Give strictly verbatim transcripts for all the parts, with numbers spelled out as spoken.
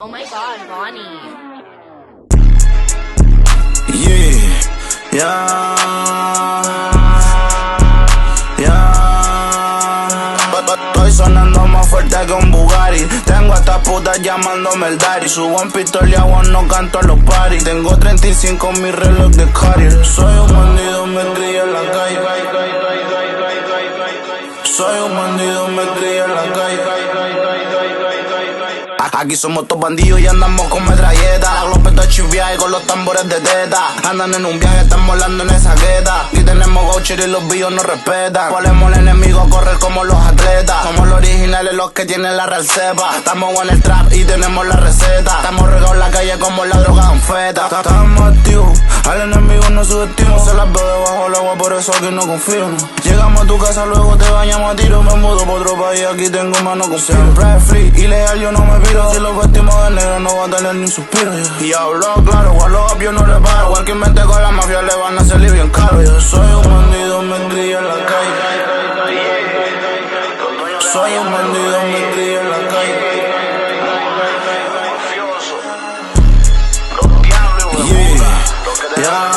Oh my god, Bonnie. Yeah, yeah, yeah. Estoy sonando más fuerte que un Bugatti. Tengo a estas putas llamándome el daddy. Subo en pistoleado, no canto a los parties. Tengo treinta y cinco mi reloj de Cartier. Soy un bandido, me crié en la calle. Soy un bandido, me crié en la calle. Aquí somos todos bandidos y andamos con metralleta. La glopeta chiviada y con los tambores de teta. Andan en un viaje, están volando en esa gueta. Aquí tenemos voucher y los billos nos respetan. Ponemos al enemigo a correr como los atletas. Somos los originales, los que tienen la real cepa. Estamos en el trap y tenemos la receta. Estamos regados en la calle como la droga anfeta. Estamos activos, al enemigo no subestimos. Se las veo debajo del agua, por eso aquí no confío, no. Llegamos a tu casa, luego te bañamos a tiro. Me mudo por otro país, aquí tengo mano con siempre free. Ilegal, yo no me piro. Si los vestimos de negro no va a tener ni un suspiro, yeah. Y hablo claro, a los yo no le paro. Igual que mente con la mafia le van a salir bien caro. Yo soy un bandido, me crié en la calle. Soy un bandido, me crié en la calle. Yeah, yeah.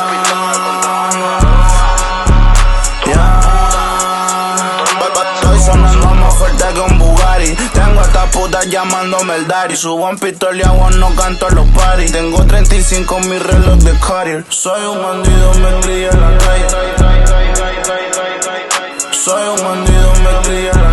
Sonando más fuerte que un Bugatti. Tengo a estas putas llamándome el daddy. Subo en pistoleado, no canto a los parties. Tengo treinta y cinco mi reloj de Cartier. Soy un bandido, me crié en la calle. Soy un bandido, me crié en la calle.